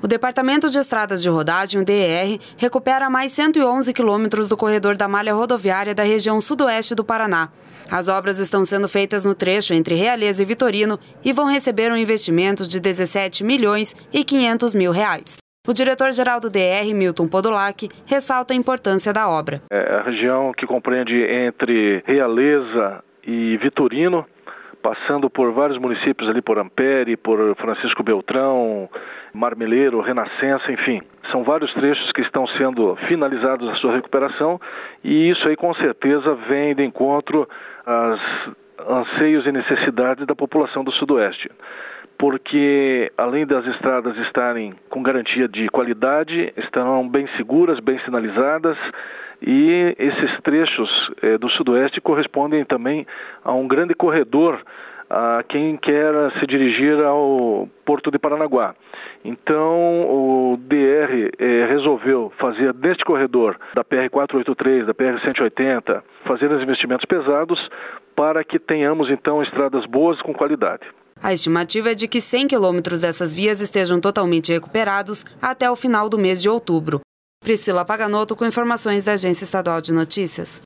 O Departamento de Estradas de Rodagem, o DER, recupera mais 111 quilômetros do corredor da malha rodoviária da região sudoeste do Paraná. As obras estão sendo feitas no trecho entre Realeza e Vitorino e vão receber um investimento de 17 milhões e 500 mil reais. O diretor-geral do DR, Milton Podolak, ressalta a importância da obra. A região que compreende entre Realeza e Vitorino, passando por vários municípios ali, por Ampere, por Francisco Beltrão, Marmeleiro, Renascença, enfim. São vários trechos que estão sendo finalizados a sua recuperação e isso aí com certeza vem de encontro aos anseios e necessidades da população do Sudoeste. Porque além das estradas estarem com garantia de qualidade, estarão bem seguras, bem sinalizadas e esses trechos do Sudoeste correspondem também a um grande corredor a quem quer se dirigir ao Porto de Paranaguá. Então o DR resolveu fazer deste corredor da PR-483, da PR-180, fazer os investimentos pesados para que tenhamos então estradas boas com qualidade. A estimativa é de que 100 quilômetros dessas vias estejam totalmente recuperados até o final do mês de outubro. Priscila Paganotto com informações da Agência Estadual de Notícias.